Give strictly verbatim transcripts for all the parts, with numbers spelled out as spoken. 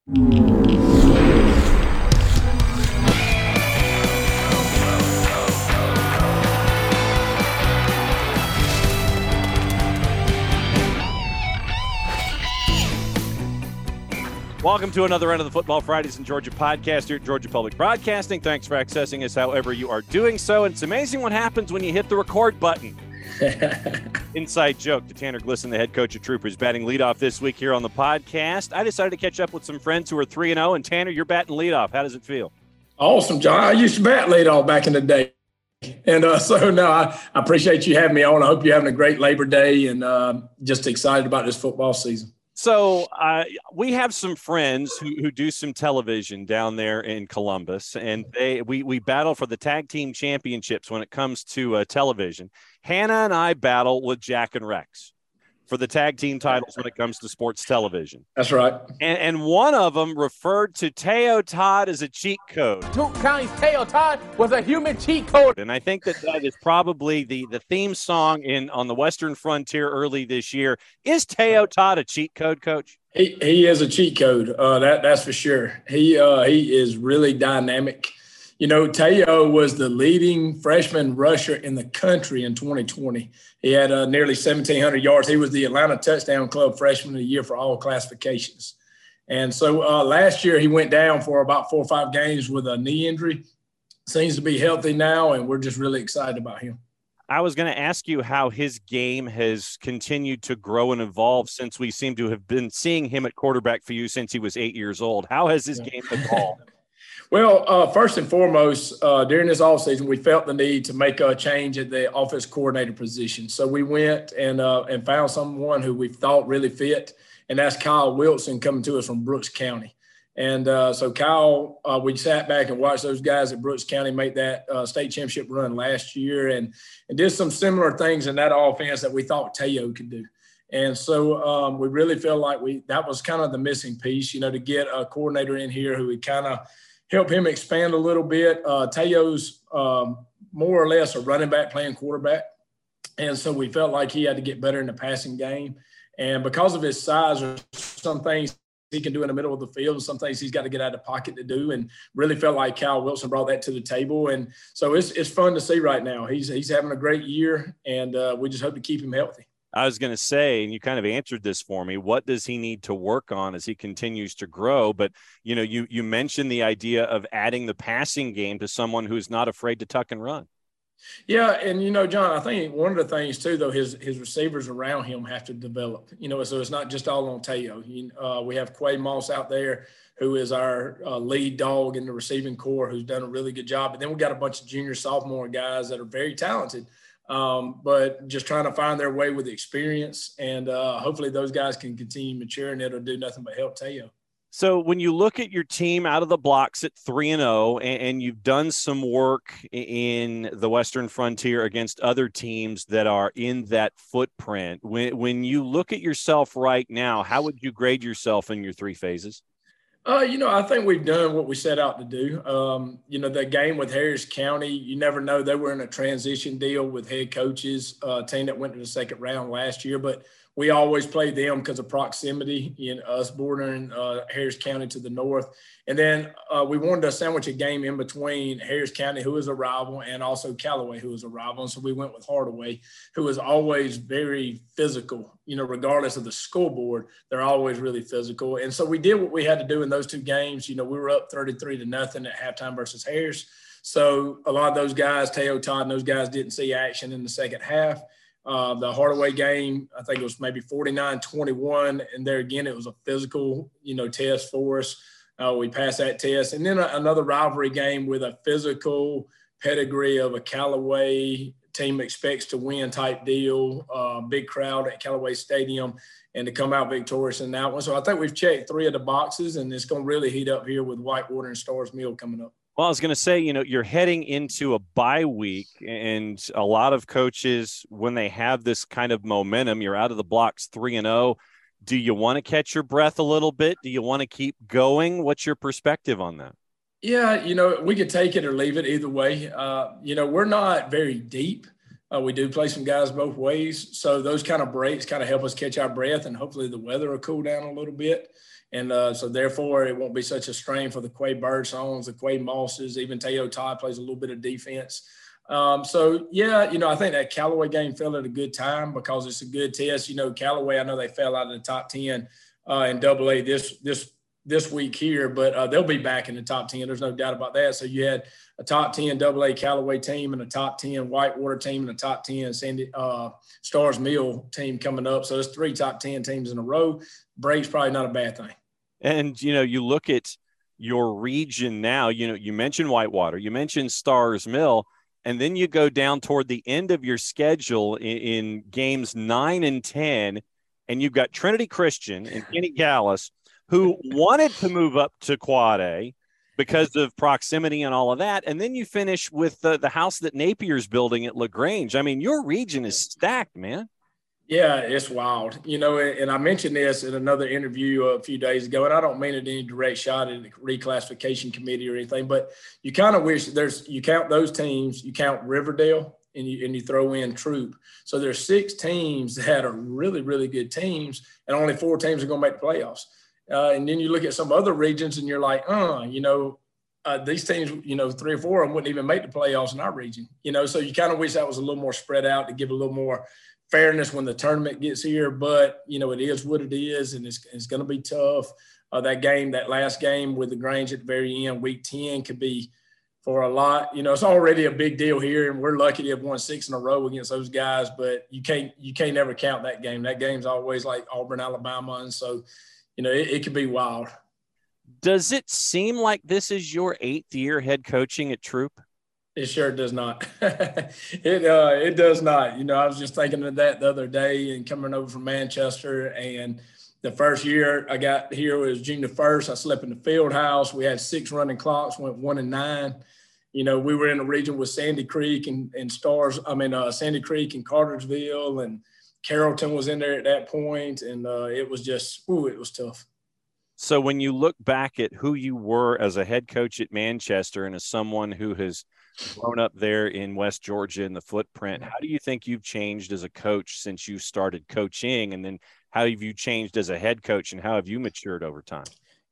Welcome to another End of the Football Fridays in Georgia podcast here at Georgia Public Broadcasting. Thanks for accessing us however you are doing so. And it's amazing what happens when you hit the record button. Inside joke to Tanner Glisson, the head coach of Troopers, batting leadoff this week here on the podcast. I decided to catch up with some friends who are three and oh, and Tanner, you're batting leadoff. How does it feel? Awesome, John. I used to bat leadoff back in the day. And uh, so, no, I, I appreciate you having me on. I hope you're having a great Labor Day and uh, just excited about this football season. So uh, we have some friends who, who do some television down there in Columbus, and they we we battle for the tag team championships when it comes to uh, television. Hannah and I battle with Jack and Rex for the tag team titles when it comes to sports television. That's right. And, and one of them referred to Teo Todd as a cheat code. Duke County's Teo Todd was a human cheat code. And I think that that is probably the, the theme song in on the Western Frontier early this year. Is Teo Todd a cheat code, Coach? He he is a cheat code. Uh, that that's for sure. He uh, he is really dynamic. You know, Teo was the leading freshman rusher in the country in twenty twenty. He had uh, nearly seventeen hundred yards. He was the Atlanta Touchdown Club Freshman of the Year for all classifications. And so uh, last year he went down for about four or five games with a knee injury. Seems to be healthy now, and we're just really excited about him. I was going to ask you how his game has continued to grow and evolve since we seem to have been seeing him at quarterback for you since he was eight years old. How has his game evolved? Well, uh, first and foremost, uh, during this offseason, we felt the need to make a change at the offense coordinator position. So we went and uh, and found someone who we thought really fit, and that's Kyle Wilson coming to us from Brooks County. And uh, so Kyle, uh, we sat back and watched those guys at Brooks County make that uh, state championship run last year and, and did some similar things in that offense that we thought Teo could do. And so um, we really feel like we that was kind of the missing piece, you know, to get a coordinator in here who would kind of – help him expand a little bit. Uh, Teo's um, more or less a running back playing quarterback. And so we felt like he had to get better in the passing game. And because of his size, there's some things he can do in the middle of the field, some things he's got to get out of the pocket to do, and really felt like Kyle Wilson brought that to the table. And so it's it's fun to see right now. He's, he's having a great year, and uh, we just hope to keep him healthy. I was going to say, and you kind of answered this for me, what does he need to work on as he continues to grow? But, you know, you you mentioned the idea of adding the passing game to someone who's not afraid to tuck and run. Yeah, and, you know, John, I think one of the things, too, though, his his receivers around him have to develop. You know, so it's not just all on Teo. Uh, we have Quay Moss out there who is our uh, lead dog in the receiving corps who's done a really good job. But then we've got a bunch of junior, sophomore guys that are very talented. Um, but just trying to find their way with experience, and uh, hopefully those guys can continue maturing. It'll do nothing but help Teo. So when you look at your team out of the blocks at three and oh, and you've done some work in the Western Frontier against other teams that are in that footprint, when when you look at yourself right now, how would you grade yourself in your three phases? Uh, you know, I think we've done what we set out to do. Um, you know, the game with Harris County, you never know. They were in a transition deal with head coaches, a uh, team that went to the second round last year. But we always played them because of proximity, in us bordering uh, Harris County to the north. And then uh, we wanted to sandwich a game in between Harris County, who is a rival, and also Callaway, who is a rival. And so we went with Hardaway, who is always very physical. You know, regardless of the scoreboard, they're always really physical. And so we did what we had to do in those two games. You know, we were up thirty-three to nothing at halftime versus Harris. So a lot of those guys, Teo Todd and those guys, didn't see action in the second half. Uh, the Hardaway game, I think it was maybe forty-nine twenty-one. And there again, it was a physical, you know, test for us. Uh, we passed that test. And then a, another rivalry game with a physical pedigree of a Callaway team expects to win type deal, uh, big crowd at Callaway Stadium, and to come out victorious in that one. So I think we've checked three of the boxes, and it's going to really heat up here with Whitewater and Stars Mill coming up. Well, I was going to say, you know, you're heading into a bye week, and a lot of coaches, when they have this kind of momentum, you're out of the blocks three and oh. Do you want to catch your breath a little bit? Do you want to keep going? What's your perspective on that? Yeah, you know, we could take it or leave it either way. Uh, you know, we're not very deep. Uh, we do play some guys both ways. So those kind of breaks kind of help us catch our breath, and hopefully the weather will cool down a little bit. And uh, so, therefore, it won't be such a strain for the Quay Birdsongs, the Quay Mosses, even Teo Todd plays a little bit of defense. Um, so, yeah, you know, I think that Callaway game fell at a good time because it's a good test. You know, Callaway, I know they fell out of the top ten uh, in double A this this this week here, but uh, they'll be back in the top ten. There's no doubt about that. So you had a top ten double A Callaway team and a top ten Whitewater team and a top ten Sandy uh, Stars Mill team coming up. So it's three top ten teams in a row. Break's probably not a bad thing. And, you know, you look at your region now, you know, you mentioned Whitewater, you mentioned Stars Mill, and then you go down toward the end of your schedule in, in games nine and ten, and you've got Trinity Christian and Kenny Gallus, who wanted to move up to Quad A because of proximity and all of that. And then you finish with the, the house that Napier's building at LaGrange. I mean, your region is stacked, man. Yeah, it's wild. You know, and I mentioned this in another interview a few days ago, and I don't mean it any direct shot at the reclassification committee or anything, but you kind of wish there's, you count those teams, you count Riverdale, and you and you throw in Troop. So there's six teams that are really, really good teams, and only four teams are going to make the playoffs. Uh, and then you look at some other regions, and you're like, uh, you know, uh, these teams, you know, three or four of them wouldn't even make the playoffs in our region. You know, so you kind of wish that was a little more spread out to give a little more fairness when the tournament gets here, but you know, it is what it is, and it's, it's going to be tough. Uh, that game, that last game with LaGrange at the very end, week ten, could be for a lot. You know, it's already a big deal here, and we're lucky to have won six in a row against those guys, but you can't, you can't never count that game. That game's always like Auburn, Alabama. And so, you know, it, it could be wild. Does it seem like this is your eighth year head coaching at Troop? It sure does not. it uh, it does not. You know, I was just thinking of that the other day and coming over from Manchester. And the first year I got here was June the first. I slept in the field house. We had six running clocks, went one and nine. You know, we were in a region with Sandy Creek and, and Stars. I mean, uh, Sandy Creek and Cartersville, and Carrollton was in there at that point. And uh, it was just, ooh, it was tough. So when you look back at who you were as a head coach at Manchester and as someone who has grown up there in West Georgia in the footprint, how do you think you've changed as a coach since you started coaching? And then how have you changed as a head coach, and how have you matured over time?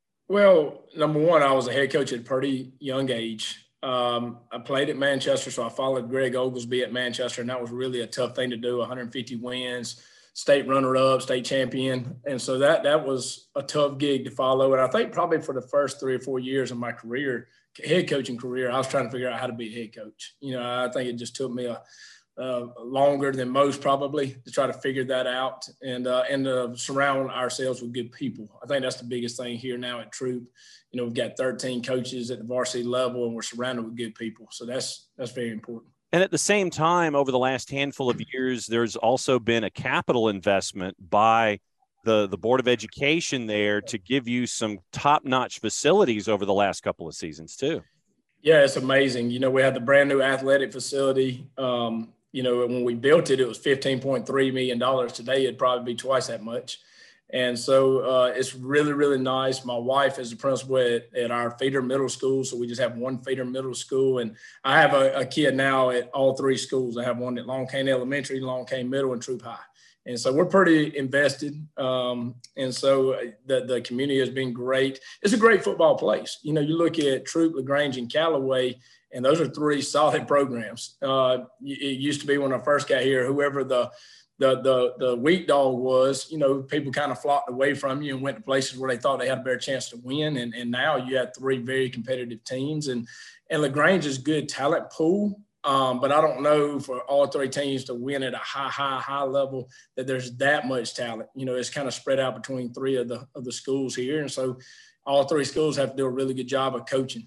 Well, number one, I was a head coach at a pretty young age. Um, I played at Manchester, so I followed Greg Oglesby at Manchester, and that was really a tough thing to do, one hundred fifty wins, state runner-up, state champion. And so that that was a tough gig to follow. And I think probably for the first three or four years of my career, head coaching career, I was trying to figure out how to be a head coach. You know, I think it just took me a, uh, longer than most probably to try to figure that out and uh, and uh, surround ourselves with good people. I think that's the biggest thing here now at Troop. You know, we've got thirteen coaches at the varsity level, and we're surrounded with good people. So that's that's very important. And at the same time, over the last handful of years, there's also been a capital investment by the, the Board of Education there to give you some top-notch facilities over the last couple of seasons too. Yeah, it's amazing. You know, we had the brand new athletic facility. Um, you know, when we built it, it was fifteen point three million dollars. Today, it'd probably be twice that much. And so uh, it's really, really nice. My wife is the principal at, at our feeder middle school. So we just have one feeder middle school. And I have a, a kid now at all three schools. I have one at Long Cane Elementary, Long Cane Middle, and Troop High. And so we're pretty invested. Um, and so the, the community has been great. It's a great football place. You know, you look at Troop, LaGrange, and Callaway, and those are three solid programs. Uh, it used to be when I first got here, whoever the the the the weak dog was, you know, people kind of flocked away from you and went to places where they thought they had a better chance to win. And and now you have three very competitive teams. And and LaGrange is good talent pool. Um, but I don't know for all three teams to win at a high, high, high level that there's that much talent. You know, it's kind of spread out between three of the of the schools here. And so all three schools have to do a really good job of coaching.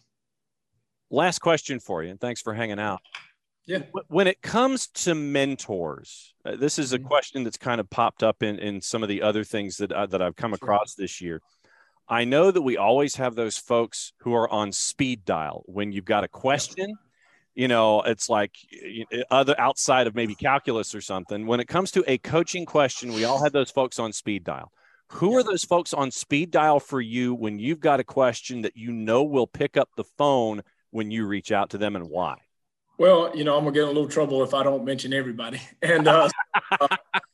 Last question for you, and thanks for hanging out. Yeah. When it comes to mentors, uh, this is a question that's kind of popped up in, in some of the other things that, uh, that I've come across this year. I know that we always have those folks who are on speed dial when you've got a question. You know, it's like other outside of maybe calculus or something. When it comes to a coaching question, we all have those folks on speed dial. Who yeah. are those folks on speed dial for you when you've got a question that you know will pick up the phone when you reach out to them, and why? Well, you know, I'm going to get in a little trouble if I don't mention everybody. And uh, uh,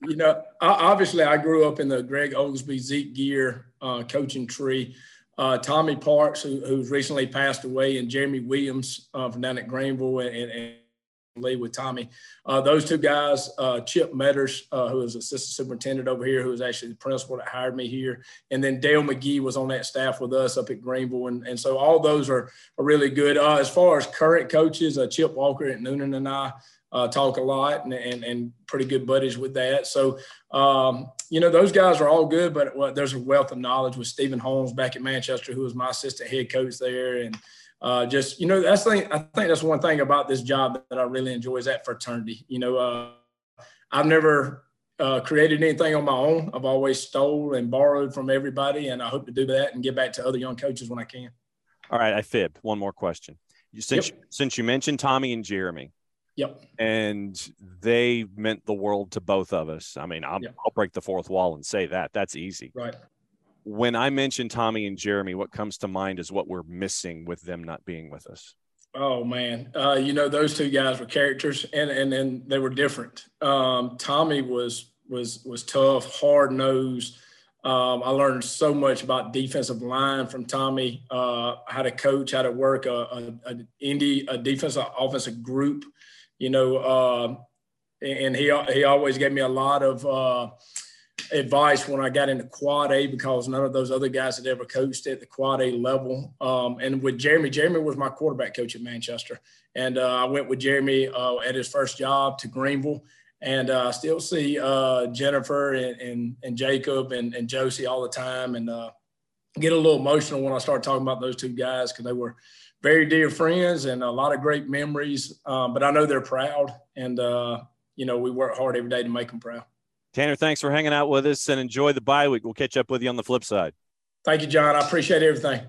you know, obviously I grew up in the Greg Oglesby, Zeke Gear uh, coaching tree. Uh, Tommy Parks, who, who's recently passed away, and Jeremy Williams uh, from down at Greenville, and, and Lee with Tommy. Uh, those two guys, uh, Chip Metters, uh, who is assistant superintendent over here, who was actually the principal that hired me here. And then Dale McGee was on that staff with us up at Greenville. And, and so all those are, are really good. Uh, as far as current coaches, uh, Chip Walker at Noonan and I uh, talk a lot and, and, and pretty good buddies with that. So, um, you know, those guys are all good, but well, there's a wealth of knowledge with Stephen Holmes back at Manchester, who was my assistant head coach there. And, Uh, just, you know, that's thing, I think that's one thing about this job that I really enjoy is that fraternity. You know, uh, I've never uh, created anything on my own. I've always stole and borrowed from everybody, and I hope to do that and give back to other young coaches when I can. All right, I fib. One more question. You, since, yep. since you mentioned Tommy and Jeremy, yep, and they meant the world to both of us. I mean, I'll, yep. I'll break the fourth wall and say that. That's easy. Right. When I mention Tommy and Jeremy, what comes to mind is what we're missing with them not being with us. Oh, man. Uh, you know, those two guys were characters, and and, and they were different. Um, Tommy was was was tough, hard-nosed. Um, I learned so much about defensive line from Tommy, uh, how to coach, how to work a, a, a indie, a defensive offensive group, you know, uh, and he he always gave me a lot of uh, – advice when I got into quad A, because none of those other guys had ever coached at the quad A level. Um, and with Jeremy, Jeremy was my quarterback coach at Manchester. And uh, I went with Jeremy uh, at his first job to Greenville. And uh, I still see uh, Jennifer and, and, and Jacob and, and Josie all the time, and uh, get a little emotional when I start talking about those two guys, because they were very dear friends and a lot of great memories. Um, but I know they're proud, and, uh, you know, we work hard every day to make them proud. Tanner, thanks for hanging out with us, and enjoy the bye week. We'll catch up with you on the flip side. Thank you, John. I appreciate everything.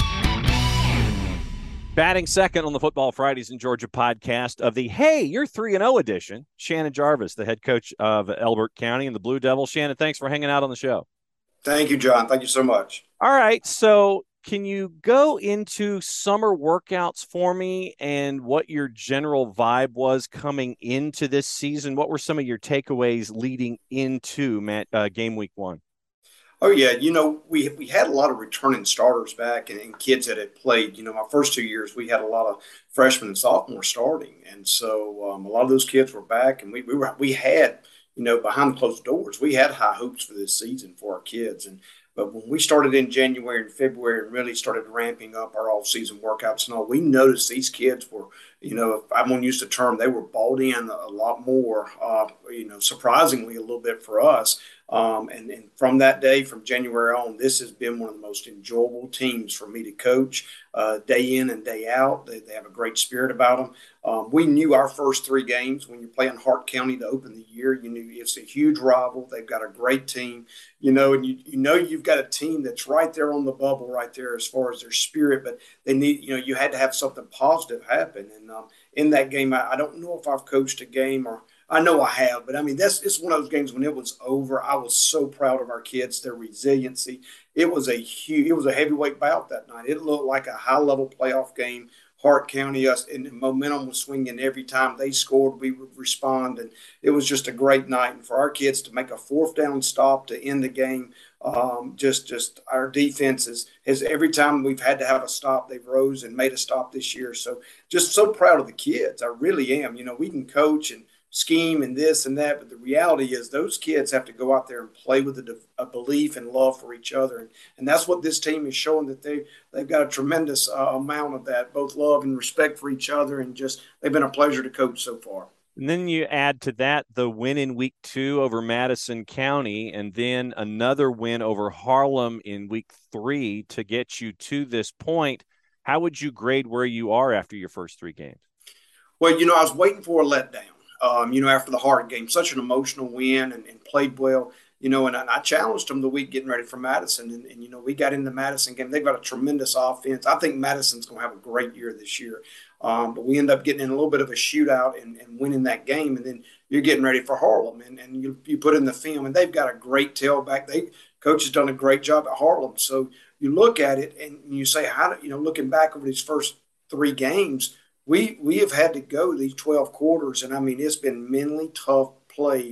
Batting second on the Football Fridays in Georgia podcast of the Hey, You're three and oh edition, Shannon Jarvis, the head coach of Elbert County and the Blue Devils. Shannon, thanks for hanging out on the show. Thank you, John. Thank you so much. All right, so can you go into summer workouts for me and what your general vibe was coming into this season? What were some of your takeaways leading into Matt, uh, game week one? Oh, yeah. You know, we we had a lot of returning starters back and, and kids that had played. You know, my first two years, we had a lot of freshmen and sophomores starting. And so um, a lot of those kids were back, and we, we were we had, you know, behind closed doors, we had high hopes for this season for our kids. And But when we started in January and February and really started ramping up our off-season workouts and all, we noticed these kids were, you know, I'm going to use the term, they were bought in a lot more, uh, you know, surprisingly a little bit for us. Um, and, and from that day, from January on, this has been one of the most enjoyable teams for me to coach uh, day in and day out. They, they have a great spirit about them. Um, we knew our first three games when you're playing Hart County to open the year, you knew it's a huge rival. They've got a great team, you know, and you, you know you've got a team that's right there on the bubble right there as far as their spirit, but they need, you know, you had to have something positive happen. And um, in that game, I, I don't know if I've coached a game or I know I have, but I mean, that's it's one of those games when it was over. I was so proud of our kids, their resiliency. It was a huge, it was a heavyweight bout that night. It looked like a high level playoff game. Hart County, us, and the momentum was swinging every time they scored. We would respond, and it was just a great night. And for our kids to make a fourth down stop to end the game, um, just, just our defense is, has every time we've had to have a stop, they've rose and made a stop this year. So just so proud of the kids. I really am. You know, we can coach and scheme and this and that, but the reality is those kids have to go out there and play with a, a belief and love for each other, and, and that's what this team is showing, that they they've got a tremendous uh, amount of that, both love and respect for each other, and just they've been a pleasure to coach so far. And then you add to that the win in week two over Madison County, and then another win over Harlem in week three to get you to this point. How would you grade where you are after your first three games? Well, you know, I was waiting for a letdown. Um, you know, after the Hart game, such an emotional win, and, and played well, you know, and I, I challenged them the week getting ready for Madison. And, and, you know, we got in the Madison game. They've got a tremendous offense. I think Madison's going to have a great year this year. Um, but we end up getting in a little bit of a shootout and, and winning that game. And then you're getting ready for Harlem, and, and you, you put in the film, and they've got a great tailback. They coach has done a great job at Harlem. So you look at it and you say, how do, you know, looking back over these first three games, We we have had to go these twelve quarters, and I mean, it's been mentally tough plays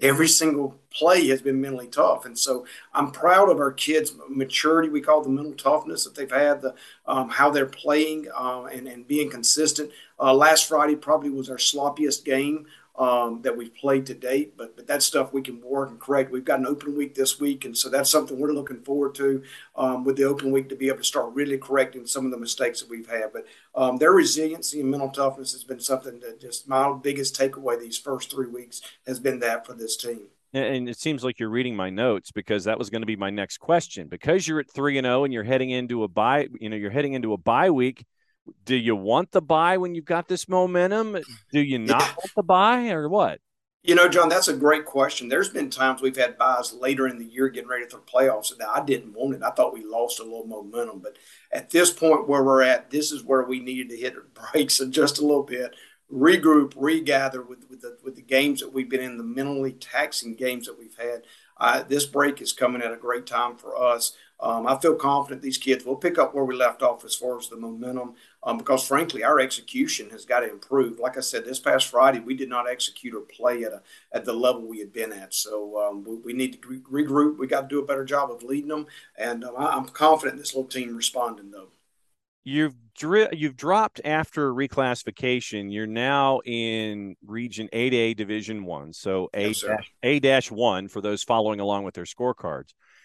every single play has been mentally tough. And so I'm proud of our kids' maturity. We call the mental toughness that they've had, the um, how they're playing uh, and, and being consistent. Uh, last Friday probably was our sloppiest game um, that we've played to date, but but that's stuff we can work and correct. We've got an open week this week, and so that's something we're looking forward to um, with the open week to be able to start really correcting some of the mistakes that we've had. But um, their resiliency and mental toughness has been something that just my biggest takeaway these first three weeks has been that for this team. And it seems like you're reading my notes, because that was going to be my next question. Because you're at three and zero and you're heading into a bye, you know, you're heading into a bye week. Do you want the bye when you've got this momentum? Do you not Yeah. want the bye, or what? You know, John, that's a great question. There's been times we've had buys later in the year getting ready for the playoffs that I didn't want it. I thought we lost a little momentum. But at this point where we're at, this is where we needed to hit the brakes just a little bit, regroup, regather with, with, the, with the games that we've been in, the mentally taxing games that we've had. Uh, this break is coming at a great time for us. Um, I feel confident these kids will pick up where we left off as far as the momentum, um, because, frankly, our execution has got to improve. Like I said, this past Friday, we did not execute or play at a, at the level we had been at. So um, we, we need to re- regroup. We got to do a better job of leading them. And um, I, I'm confident this little team responding, though. You've dri- you've dropped after reclassification. You're now in Region eight A Division One, so A Yes, sir. A dash one for those following along with their scorecards.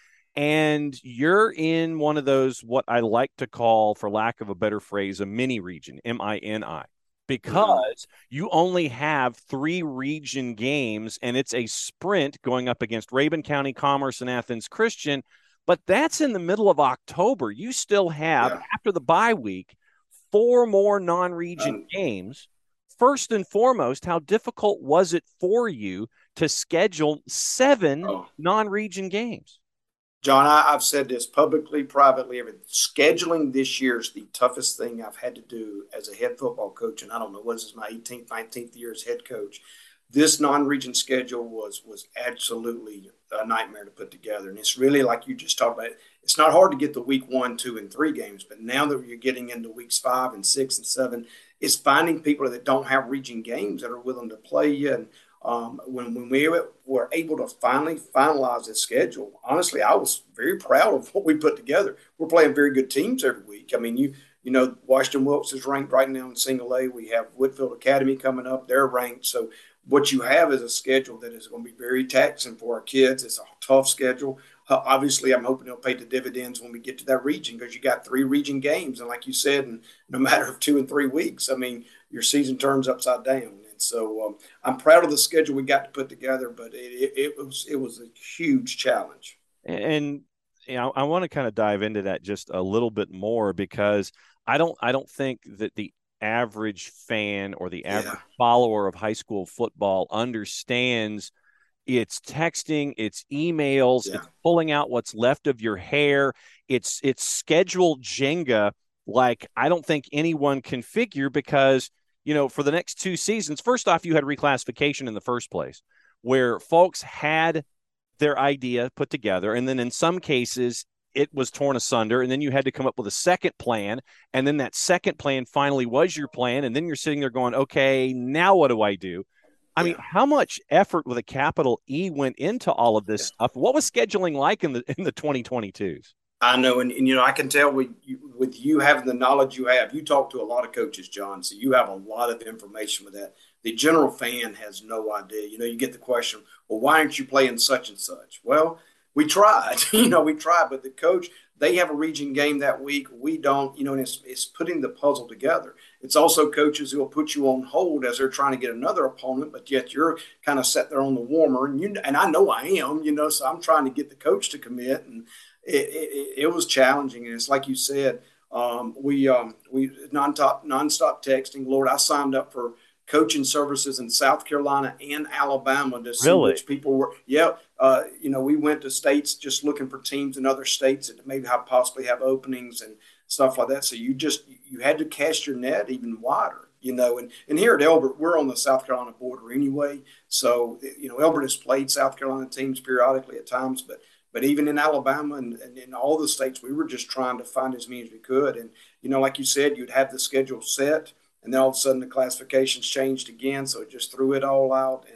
And you're in one of those, what I like to call, for lack of a better phrase, a mini region, M I N I, because mm-hmm. you only have three region games, and it's a sprint going up against Rabun County, Commerce, and Athens Christian. But that's in the middle of October. You still have, yeah. after the bye week, four more non-region um, games. First and foremost, how difficult was it for you to schedule seven oh. non-region games? John, I, I've said this publicly, privately. Everything. Scheduling this year is the toughest thing I've had to do as a head football coach. And I don't know, what is this, my eighteenth, nineteenth year as head coach. This non-region schedule was was absolutely a nightmare to put together. And it's really, like you just talked about, it's not hard to get the week one, two, and three games. But now that you're getting into weeks five and six and seven, it's finding people that don't have region games that are willing to play you. And um, when, when we were able to finally finalize this schedule, honestly, I was very proud of what we put together. We're playing very good teams every week. I mean, you you know, Washington Wilkes is ranked right now in single A. We have Whitfield Academy coming up. They're ranked. So what you have is a schedule that is going to be very taxing for our kids. It's a tough schedule. Uh, obviously, I'm hoping it'll pay the dividends when we get to that region, because you got three region games. And like you said, in no matter of two and three weeks, I mean, your season turns upside down. And so um, I'm proud of the schedule we got to put together, but it, it, it was it was a huge challenge. And you know, I want to kind of dive into that just a little bit more, because I don't I don't think that the average fan or the average yeah. follower of high school football understands it's texting, it's emails, yeah. it's pulling out what's left of your hair, it's it's scheduled Jenga like I don't think anyone can figure, because you know, for the next two seasons, first off, you had reclassification in the first place, where folks had their idea put together, and then in some cases it was torn asunder, and then you had to come up with a second plan, and then that second plan finally was your plan, and then you're sitting there going, okay, now what do I do? I mean, how much effort with a capital E went into all of this yeah. stuff? What was scheduling like in the in the twenty twenty-twos? I know, and, and you know, I can tell with you, with you having the knowledge you have, you talk to a lot of coaches, John, so you have a lot of information with that. The general fan has no idea. You know, you get the question, well, why aren't you playing such and such? Well, we tried, you know, we tried, but the coach, they have a region game that week. We don't, you know, and it's, it's putting the puzzle together. It's also coaches who will put you on hold as they're trying to get another opponent, but yet you're kind of sat there on the warmer. And you, and I know I am, you know, so I'm trying to get the coach to commit. And it, it, it was challenging. And it's like you said, um, we, um, we non-stop, nonstop texting. Lord, I signed up for coaching services in South Carolina and Alabama to see really? which people were. Yeah. Uh, you know, we went to states just looking for teams in other states that maybe have possibly have openings and stuff like that. So you just, you had to cast your net even wider, you know, and, and here at Elbert, we're on the South Carolina border anyway. So, you know, Elbert has played South Carolina teams periodically at times, but, but even in Alabama and, and in all the states, we were just trying to find as many as we could. And, you know, like you said, you'd have the schedule set, and then all of a sudden the classifications changed again. So it just threw it all out. And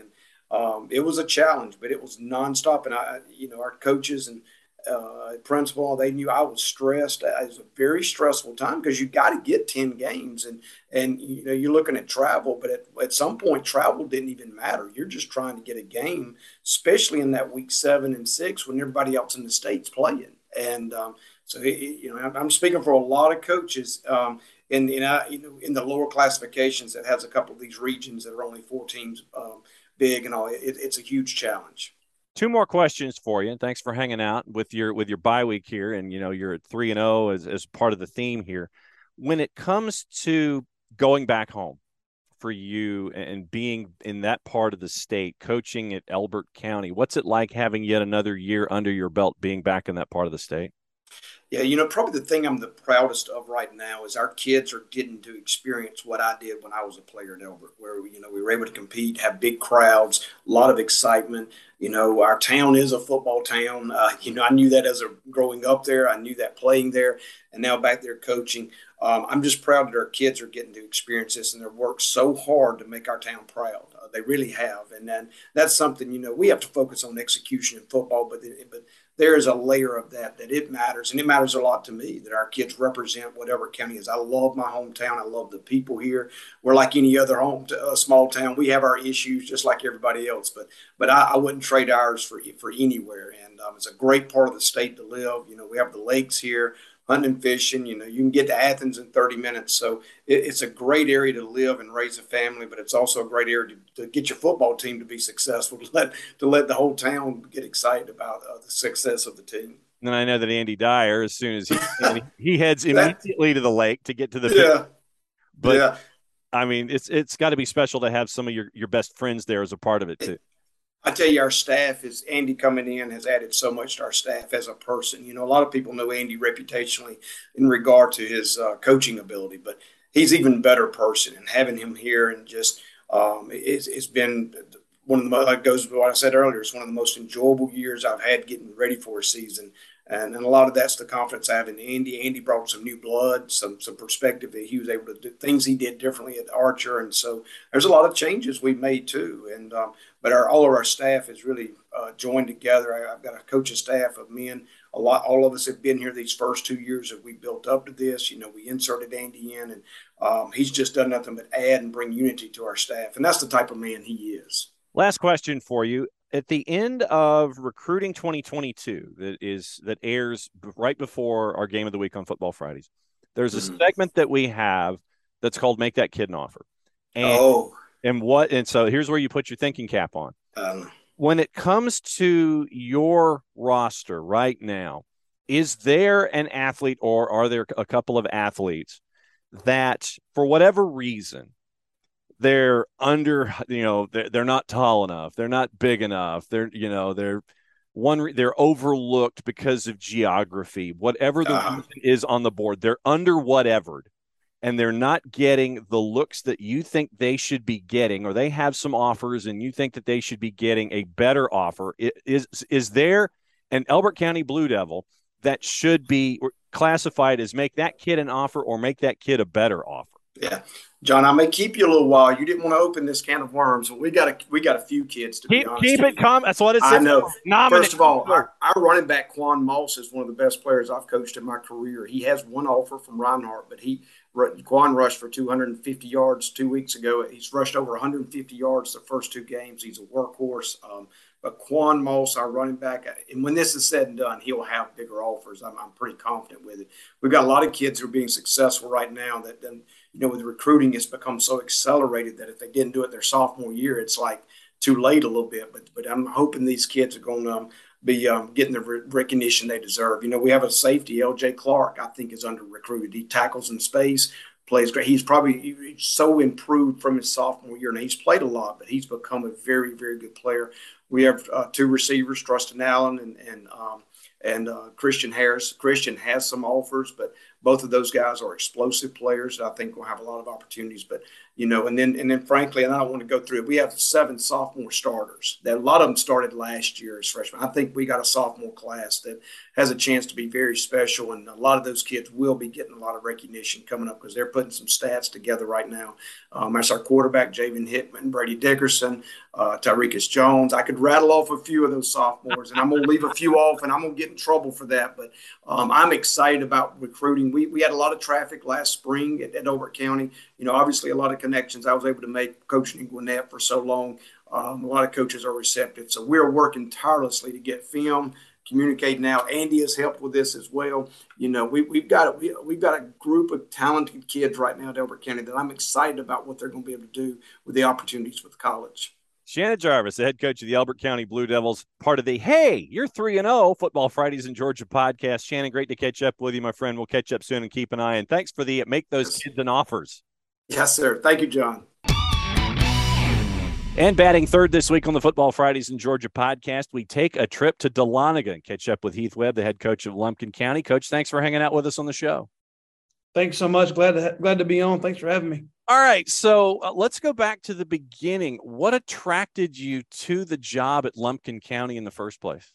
um, it was a challenge, but it was nonstop. And I, you know, our coaches and uh, principal, they knew I was stressed. It was a very stressful time because you got to get ten games, and and you know you're looking at travel, but at, at some point travel didn't even matter. You're just trying to get a game, especially in that week seven and six when everybody else in the state's playing. And um, so it, you know I'm speaking for a lot of coaches. Um, in in, uh, you know, in the lower classifications that has a couple of these regions that are only four teams um, big and all, it, it's a huge challenge. Two more questions for you, and thanks for hanging out with your with your bye week here. And you know you're at three and zero as as part of the theme here. When it comes to going back home for you and being in that part of the state, coaching at Elbert County, what's it like having yet another year under your belt, being back in that part of the state? Yeah, you know, probably the thing I'm the proudest of right now is our kids are getting to experience what I did when I was a player at Elbert, where, you know, we were able to compete, have big crowds, a lot of excitement. You know, our town is a football town. Uh, you know, I knew that as a growing up there. I knew that playing there, and now back there coaching. Um, I'm just proud that our kids are getting to experience this, and they've worked so hard to make our town proud. Uh, they really have, and then that's something, you know, we have to focus on execution in football, but but there is a layer of that that it matters, and it matters a lot to me that our kids represent whatever county is. I love my hometown. I love the people here. We're like any other home to a small town. We have our issues just like everybody else, but but I, I wouldn't trade ours for for anywhere. And um, it's a great part of the state to live. You know, we have the lakes here, hunting and fishing. You know, you can get to Athens in thirty minutes. So it, it's a great area to live and raise a family, but it's also a great area to, to get your football team to be successful, to let to let the whole town get excited about uh, the success of the team. And I know that Andy Dyer, as soon as he he heads immediately to the lake to get to the yeah, but yeah. I mean, it's it's got to be special to have some of your, your best friends there as a part of it too. I tell you, our staff is Andy coming in has added so much to our staff as a person. You know, a lot of people know Andy reputationally in regard to his uh, coaching ability, but he's even better person. And having him here and just um, it's, it's been one of the most, it goes with what I said earlier, it's one of the most enjoyable years I've had getting ready for a season. And, and a lot of that's the confidence I have in Andy. Andy brought some new blood, some some perspective that he was able to do things he did differently at Archer. And so there's a lot of changes we made too. And um, but our all of our staff has really uh, joined together. I, I've got a coaching staff of men. A lot, all of us have been here these first two years that we built up to this. You know, we inserted Andy in, and um, he's just done nothing but add and bring unity to our staff. And that's the type of man he is. Last question for you. At the end of Recruiting twenty twenty-two, that is that airs right before our Game of the Week on Football Fridays, there's a mm-hmm. segment that we have that's called "Make That Kid an Offer." And, oh, and what? And so here's where you put your thinking cap on. Um, when it comes to your roster right now, is there an athlete or are there a couple of athletes that, for whatever reason, they're under, you know, they're, they're not tall enough, they're not big enough, they're, you know, they're one, they're overlooked because of geography, whatever the uh, reason is on the board, they're under whatever, and they're not getting the looks that you think they should be getting, or they have some offers and you think that they should be getting a better offer? Is, is there an Elbert County Blue Devil that should be classified as make that kid an offer or make that kid a better offer? Yeah, John, I may keep you a little while. You didn't want to open this can of worms, but we got a we got a few kids to keep, be honest. Keep it calm. That's what it says. I know. Nominate. First of all, our, our running back Quan Moss is one of the best players I've coached in my career. He has one offer from Reinhardt, but he Quan rushed for two hundred fifty yards two weeks ago. He's rushed over one hundred fifty yards the first two games. He's a workhorse. Um, but Quan Moss, our running back, and when this is said and done, he'll have bigger offers. I'm, I'm pretty confident with it. We've got a lot of kids who are being successful right now that, then, you know, with the recruiting, it's become so accelerated that if they didn't do it their sophomore year, it's like too late a little bit. But but I'm hoping these kids are going to um, be um, getting the re- recognition they deserve. You know, we have a safety, L J Clark, I think is under recruited. He tackles in space, plays great. He's probably he's so improved from his sophomore year, and he's played a lot, but he's become a very, very good player. We have uh, two receivers, Trustin Allen and and um, and uh, Christian Harris. Christian has some offers, but both of those guys are explosive players. I think we'll have a lot of opportunities. But, you know, and then and then frankly, and I don't want to go through it, we have seven sophomore starters. That a lot of them started last year as freshmen. I think we got a sophomore class that has a chance to be very special, and a lot of those kids will be getting a lot of recognition coming up because they're putting some stats together right now. Um, that's our quarterback, Javen Hickman, Brady Dickerson, uh, Tyrekus Jones. I could rattle off a few of those sophomores, and I'm going to leave a few off, and I'm going to get in trouble for that. But um, I'm excited about recruiting. We we had a lot of traffic last spring at, at Elbert County. You know, obviously a lot of connections I was able to make coaching in Gwinnett for so long. Um, a lot of coaches are receptive. So we're working tirelessly to get film, communicate now. Andy has helped with this as well. You know, we, we've got we, we've got a group of talented kids right now at Elbert County that I'm excited about what they're going to be able to do with the opportunities with college. Shannon Jarvis, the head coach of the Elbert County Blue Devils, part of the Hey, You're three and oh Football Fridays in Georgia podcast. Shannon, great to catch up with you, my friend. We'll catch up soon and keep an eye. And thanks for the Make Those Kids an Offers. Yes, sir. Thank you, John. And batting third this week on the Football Fridays in Georgia podcast, we take a trip to Dahlonega and catch up with Heath Webb, the head coach of Lumpkin County. Coach, thanks for hanging out with us on the show. Thanks so much. Glad to glad to be on. Thanks for having me. All right, so uh, let's go back to the beginning. What attracted you to the job at Lumpkin County in the first place?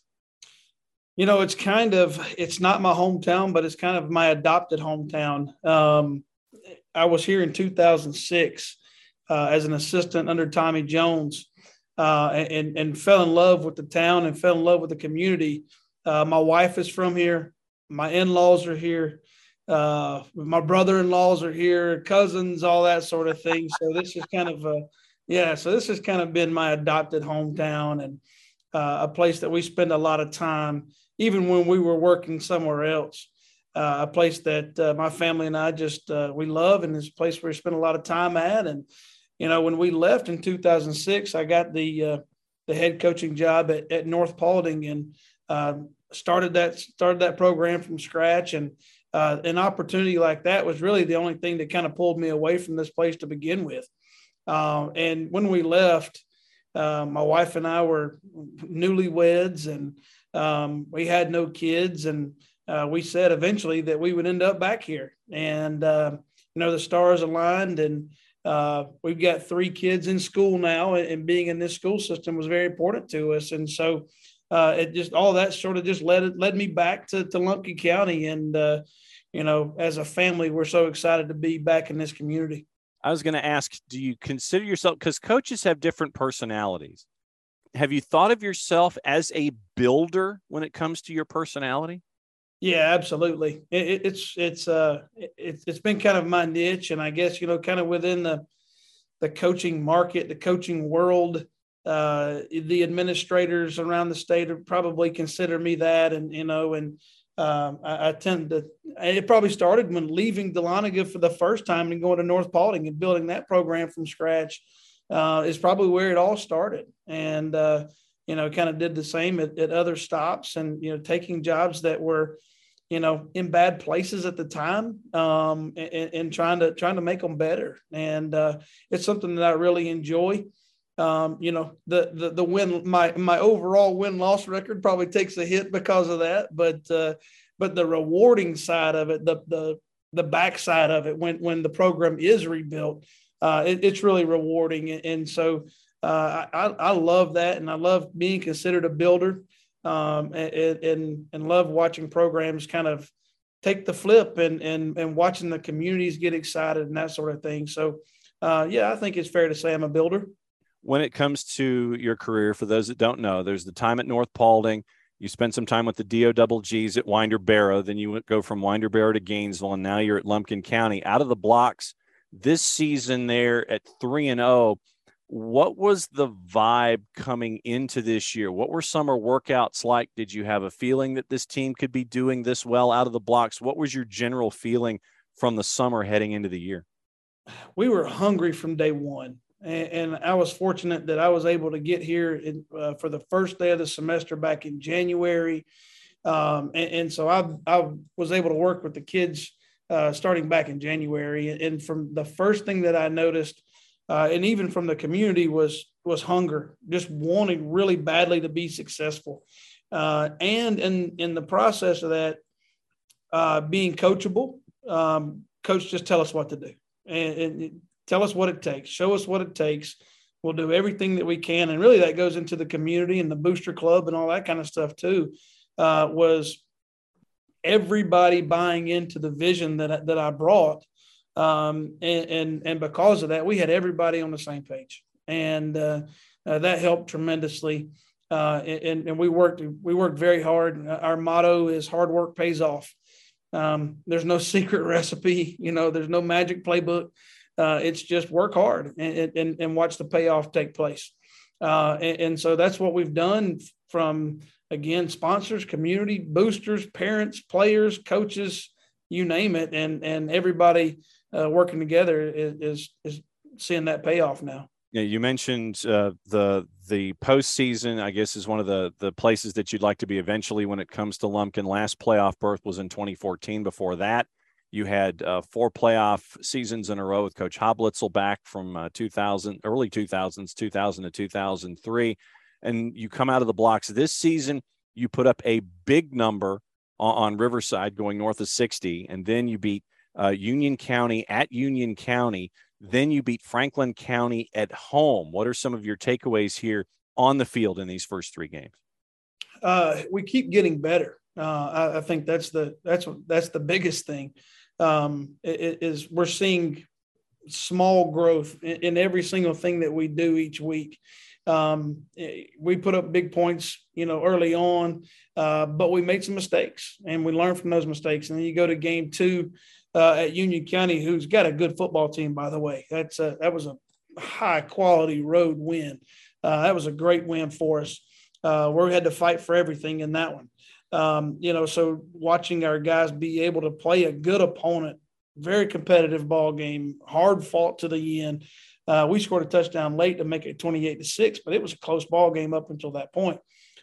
You know, it's kind of, it's not my hometown, but it's kind of my adopted hometown. Um, I was here in two thousand six uh, as an assistant under Tommy Jones uh, and, and fell in love with the town and fell in love with the community. Uh, my wife is from here. My in-laws are here. Uh, my brother-in-laws are here, cousins, all that sort of thing. So this is kind of a, yeah, so this has kind of been my adopted hometown and uh, a place that we spend a lot of time, even when we were working somewhere else. Uh, a place that uh, my family and I just, uh, we love, and it's a place where we spend a lot of time at. And, you know, when we left in two thousand six, I got the, uh, the head coaching job at, at North Paulding and uh, started that, started that program from scratch. And Uh, an opportunity like that was really the only thing that kind of pulled me away from this place to begin with. Uh, and when we left, uh, my wife and I were newlyweds and um, we had no kids. And uh, we said eventually that we would end up back here. And, uh, you know, the stars aligned and uh, we've got three kids in school now, and, and being in this school system was very important to us. And so uh, it just, all that sort of just led, led me back to, to Lumpkin County. And, uh, you know, as a family, we're so excited to be back in this community. I was going to ask, do you consider yourself, because coaches have different personalities. Have you thought of yourself as a builder when it comes to your personality? Yeah, absolutely. It, it's, it's, uh, it, it's been kind of my niche. And I guess, you know, kind of within the, the coaching market, the coaching world, uh, the administrators around the state would probably consider me that. And, you know, and, Um, I, I tend to, it probably started when leaving Dahlonega for the first time and going to North Paulding and building that program from scratch uh, is probably where it all started. And, uh, you know, kind of did the same at, at other stops and, you know, taking jobs that were, you know, in bad places at the time um, and, and trying to, trying to make them better. And uh, it's something that I really enjoy. Um, you know, the, the, the win, my, my overall win-loss record probably takes a hit because of that, but, uh, but the rewarding side of it, the, the, the backside of it, when, when the program is rebuilt, uh, it, it's really rewarding. And, and so uh, I, I love that. And I love being considered a builder um, and, and, and love watching programs kind of take the flip and, and, and watching the communities get excited and that sort of thing. So uh, yeah, I think it's fair to say I'm a builder. When it comes to your career, for those that don't know, there's the time at North Paulding. You spend some time with the D O double Gs at Winder Barrow. Then you go from Winder Barrow to Gainesville, and now you're at Lumpkin County. Out of the blocks this season there at three and oh, what was the vibe coming into this year? What were summer workouts like? Did you have a feeling that this team could be doing this well out of the blocks? What was your general feeling from the summer heading into the year? We were hungry from day one. And I was fortunate that I was able to get here in, uh, for the first day of the semester back in January. Um, and, and so I, I was able to work with the kids uh, starting back in January. And from the first thing that I noticed, uh, and even from the community, was was hunger, just wanting really badly to be successful. Uh, and in, in the process of that, uh, being coachable, um, coach, just tell us what to do and, and tell us what it takes. Show us what it takes. We'll do everything that we can. And really that goes into the community and the booster club and all that kind of stuff too, uh, was everybody buying into the vision that, that I brought. Um, and, and, and because of that, we had everybody on the same page, and uh, uh, that helped tremendously. Uh, and, and we worked, we worked very hard. Our motto is hard work pays off. Um, there's no secret recipe, you know, there's no magic playbook. Uh, it's just work hard and, and, and watch the payoff take place. Uh, and, and so that's what we've done from, again, sponsors, community, boosters, parents, players, coaches, you name it. And, and everybody uh, working together is, is, is seeing that payoff now. Yeah, you mentioned uh, the the postseason, I guess, is one of the the places that you'd like to be eventually when it comes to Lumpkin. Last playoff berth was in twenty fourteen. Before that, you had uh, four playoff seasons in a row with Coach Hoblitzel back from uh, two thousand, early two thousands, two thousand to two thousand three. And you come out of the blocks. This season, you put up a big number on, on Riverside going north of sixty, and then you beat uh, Union County at Union County. Then you beat Franklin County at home. What are some of your takeaways here on the field in these first three games? Uh, we keep getting better. Uh, I, I think that's the that's that's the biggest thing. Um, is we're seeing small growth in, in every single thing that we do each week. Um, we put up big points, you know, early on, uh, but we made some mistakes and we learn from those mistakes. And then you go to game two. Uh, at Union County, who's got a good football team, by the way. That's a, that was a high-quality road win. Uh, that was a great win for us, uh, where we had to fight for everything in that one. Um, you know, so watching our guys be able to play a good opponent, very competitive ball game, hard fought to the end. Uh, we scored a touchdown late to make it twenty-eight to six, but it was a close ball game up until that point.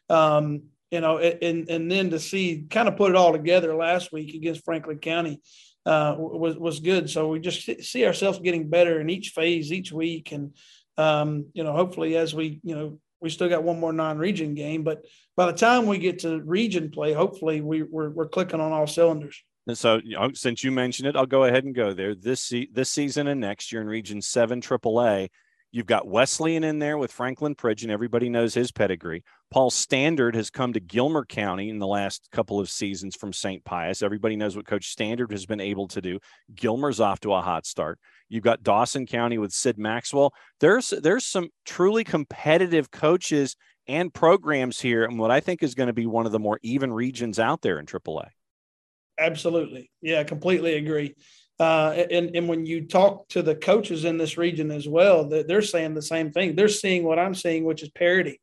Um, you know, and and then to see kind of put it all together last week against Franklin County, Uh, was was good. So we just see ourselves getting better in each phase, each week, and um, you know, hopefully, as we you know, we still got one more non-region game, but by the time we get to region play, hopefully, we, we're we're clicking on all cylinders. And so, you know, since you mentioned it, I'll go ahead and go there. This se- this season and next year in Region Seven triple A, you've got Wesleyan in there with Franklin Pridgeon. Everybody knows his pedigree. Paul Standard has come to Gilmer County in the last couple of seasons from Saint Pius. Everybody knows what Coach Standard has been able to do. Gilmer's off to a hot start. You've got Dawson County with Sid Maxwell. There's there's some truly competitive coaches and programs here, and what I think is going to be one of the more even regions out there in triple A. Absolutely. Yeah, completely agree. Uh, and, and when you talk to the coaches in this region as well, they're saying the same thing. They're seeing what I'm seeing, which is parity.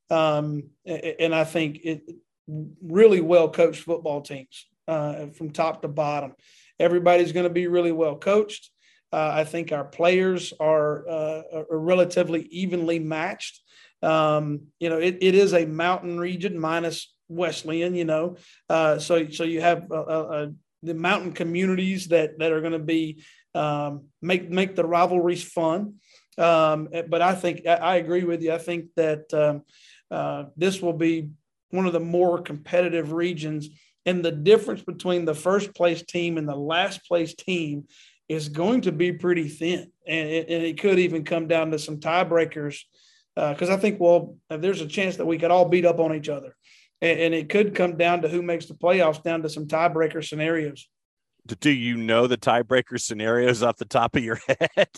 Um, and I think it really well coached football teams uh, from top to bottom. Everybody's going to be really well coached. Uh, I think our players are, uh, are relatively evenly matched. Um, you know, it, it is a mountain region minus Wesleyan, you know, uh, so, so you have a, a, the mountain communities that, that are going to be um, make, make the rivalries fun. Um, but I think I, I agree with you. I think that um, uh, this will be one of the more competitive regions, and the difference between the first place team and the last place team is going to be pretty thin. And it, and it could even come down to some tiebreakers because uh, I think, well, there's a chance that we could all beat up on each other. And it could come down to who makes the playoffs, down to some tiebreaker scenarios. Do you know the tiebreaker scenarios off the top of your head?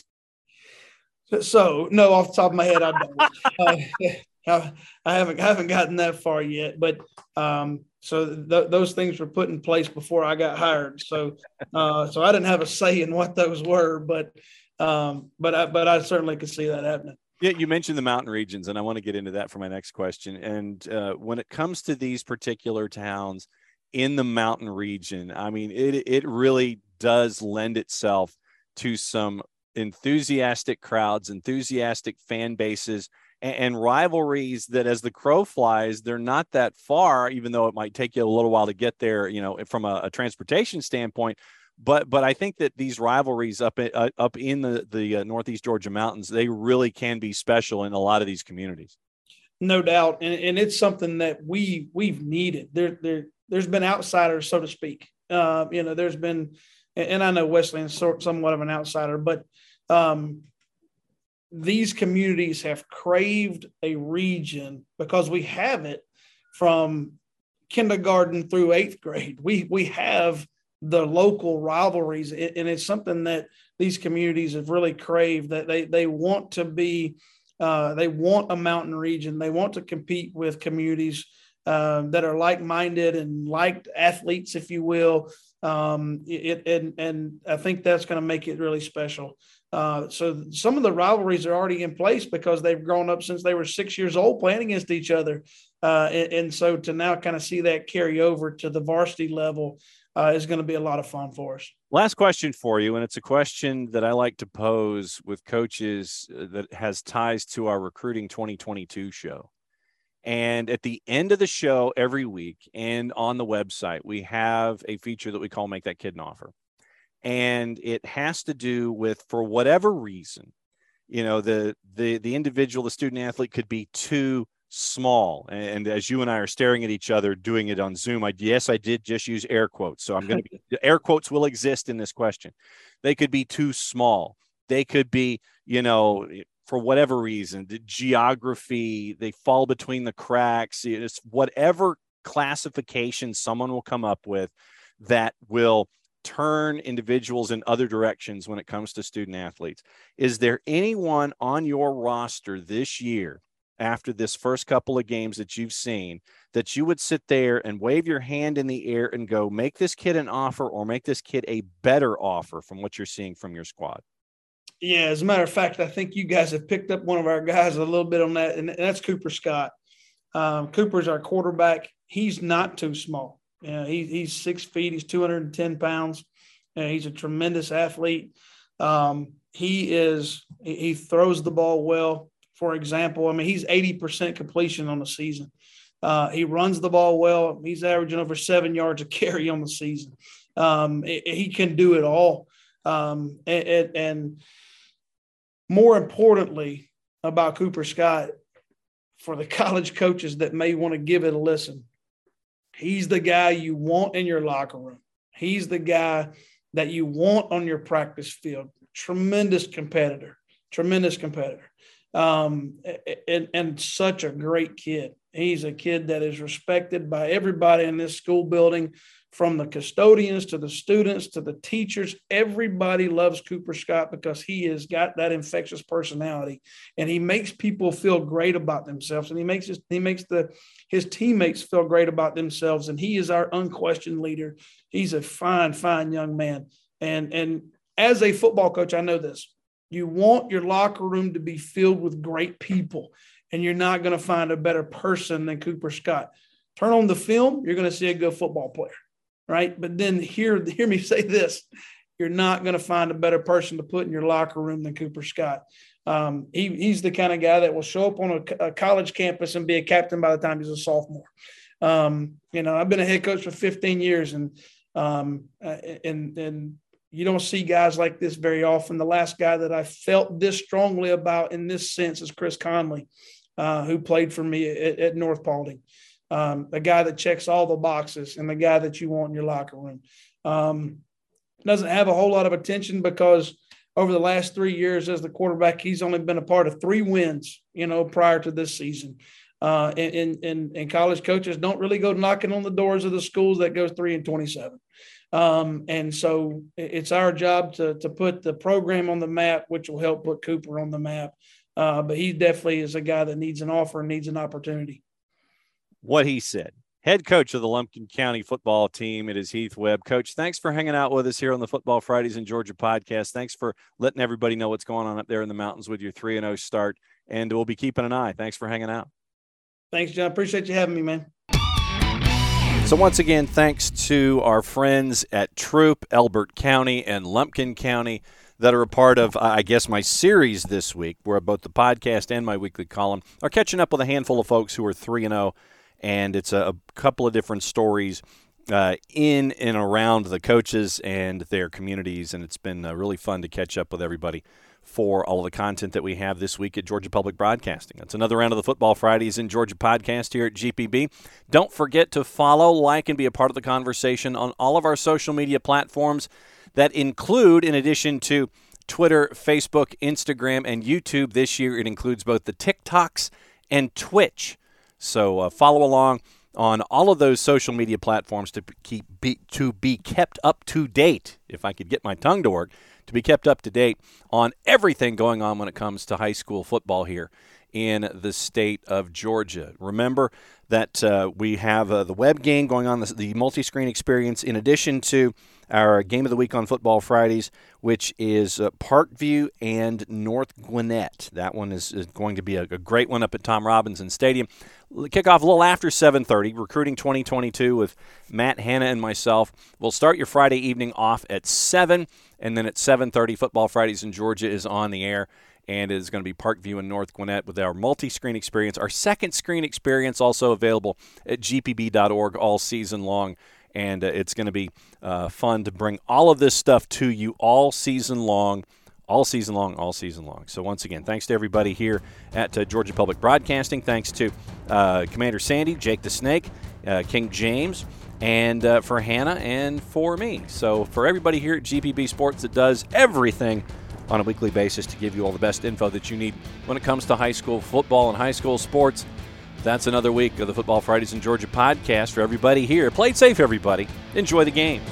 So, no, off the top of my head, I don't. uh, I, I haven't I haven't gotten that far yet. But um, so th- those things were put in place before I got hired. So, uh, so I didn't have a say in what those were. But um, but I, but I certainly could see that happening. Yeah, you mentioned the mountain regions, and I want to get into that for my next question. And uh, when it comes to these particular towns in the mountain region, I mean, it it really does lend itself to some enthusiastic crowds, enthusiastic fan bases, and, and rivalries that, as the crow flies, they're not that far, even though it might take you a little while to get there, you know, from a, a transportation standpoint. But but I think that these rivalries up uh, up in the the uh, Northeast Georgia mountains, they really can be special in a lot of these communities. No doubt, and, and it's something that we we've needed. There there there's been outsiders, so to speak. Uh, you know, there's been and, and I know Wesleyan's sort somewhat of an outsider, but um, these communities have craved a region because we have it from kindergarten through eighth grade. We we have the local rivalries, and it's something that these communities have really craved, that they they want to be, uh, they want a mountain region. They want to compete with communities uh, that are like-minded and like athletes, if you will. Um, it, and, and I think that's going to make it really special. Uh, so some of the rivalries are already in place because they've grown up since they were six years old playing against each other. Uh, and, and so to now kind of see that carry over to the varsity level uh, is going to be a lot of fun for us. Last question for you, and it's a question that I like to pose with coaches that has ties to our Recruiting twenty twenty-two show. And at the end of the show every week and on the website, we have a feature that we call Make That Kid an Offer. And it has to do with, for whatever reason, you know, the the the individual, the student athlete could be too small. And as you and I are staring at each other doing it on Zoom, I yes, I did just use air quotes. So I'm going to air quotes will exist in this question. They could be too small. They could be, you know, for whatever reason, the geography, they fall between the cracks. It's whatever classification someone will come up with that will turn individuals in other directions when it comes to student athletes. Is there anyone on your roster this year, after this first couple of games that you've seen, that you would sit there and wave your hand in the air and go, make this kid an offer or make this kid a better offer from what you're seeing from your squad? Yeah, as a matter of fact, I think you guys have picked up one of our guys a little bit on that, and that's Cooper Scott. Um, Cooper's our quarterback. He's not too small. You know, he, he's six feet. He's two hundred ten pounds. And he's a tremendous athlete. Um, he is – he throws the ball well. For example, I mean, he's eighty percent completion on the season. Uh, he runs the ball well. He's averaging over seven yards a carry on the season. Um, it, he can do it all. Um, and, and, and more importantly about Cooper Scott, for the college coaches that may want to give it a listen, he's the guy you want in your locker room. He's the guy that you want on your practice field. Tremendous competitor, tremendous competitor. Um, and, and such a great kid. He's a kid that is respected by everybody in this school building, from the custodians to the students to the teachers. Everybody loves Cooper Scott because he has got that infectious personality, and he makes people feel great about themselves, and he makes his, he makes the his teammates feel great about themselves, and he is our unquestioned leader. He's a fine, fine young man. And, and as a football coach, I know this. You want your locker room to be filled with great people, and you're not going to find a better person than Cooper Scott. Turn on the film, you're going to see a good football player, right? But then hear, hear me say this. You're not going to find a better person to put in your locker room than Cooper Scott. Um, he, he's the kind of guy that will show up on a, a college campus and be a captain by the time he's a sophomore. Um, you know, I've been a head coach for fifteen years, and um, and and you don't see guys like this very often. The last guy that I felt this strongly about in this sense is Chris Conley, uh, who played for me at, at North Paulding. Um, a guy that checks all the boxes and the guy that you want in your locker room. Um, doesn't have a whole lot of attention because over the last three years as the quarterback, he's only been a part of three wins, you know, prior to this season. Uh, and, and, and college coaches don't really go knocking on the doors of the schools that go three and twenty-seven. Um, and so it's our job to, to put the program on the map, which will help put Cooper on the map. Uh, but he definitely is a guy that needs an offer and needs an opportunity. What he said. Head coach of the Lumpkin County football team, it is Heath Webb. Coach, thanks for hanging out with us here on the Football Fridays in Georgia podcast. Thanks for letting everybody know what's going on up there in the mountains with your three and oh start. And we'll be keeping an eye. Thanks for hanging out. Thanks, John. Appreciate you having me, man. So once again, thanks to our friends at Troup, Elbert County, and Lumpkin County that are a part of, I guess, my series this week, where both the podcast and my weekly column are catching up with a handful of folks who are three and oh, and it's a, a couple of different stories uh, in and around the coaches and their communities, and it's been uh, really fun to catch up with everybody for all of the content that we have this week at Georgia Public Broadcasting. That's another round of the Football Fridays in Georgia podcast here at G P B. Don't forget to follow, like, and be a part of the conversation on all of our social media platforms. that include, in addition to Twitter, Facebook, Instagram, and YouTube this year, it includes both the TikToks and Twitch. So uh, follow along on all of those social media platforms to keep be, to be kept up to date, if I could get my tongue to work, to be kept up to date on everything going on when it comes to high school football here in the state of Georgia. Remember that uh, we have uh, the web game going on, the, the multi-screen experience, in addition to our Game of the Week on Football Fridays, which is uh, Parkview and North Gwinnett. That one is, is going to be a, a great one up at Tom Robinson Stadium. Kick off a little after seven thirty, Recruiting twenty twenty-two with Matt, Hannah, and myself. We'll start your Friday evening off at seven, and then at seven thirty, Football Fridays in Georgia is on the air. And it is going to be Parkview and North Gwinnett with our multi-screen experience. Our second screen experience also available at G P B dot org all season long. And uh, it's going to be uh, fun to bring all of this stuff to you all season long, all season long, all season long. So once again, thanks to everybody here at uh, Georgia Public Broadcasting. Thanks to uh, Commander Sandy, Jake the Snake, uh, King James, and uh, for Hannah and for me. So for everybody here at G P B Sports that does everything on a weekly basis to give you all the best info that you need when it comes to high school football and high school sports. That's another week of the Football Fridays in Georgia podcast for everybody here. Play it safe, everybody. Enjoy the games.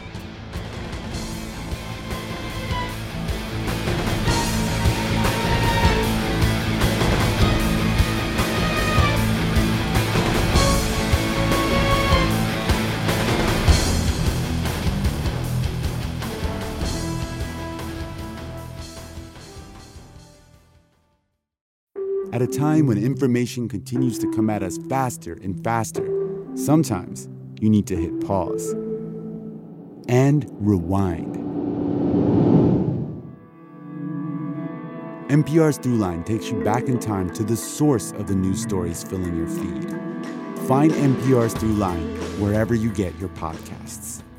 At a time when information continues to come at us faster and faster, sometimes you need to hit pause and rewind. N P R's Throughline takes you back in time to the source of the news stories filling your feed. Find N P R's Throughline wherever you get your podcasts.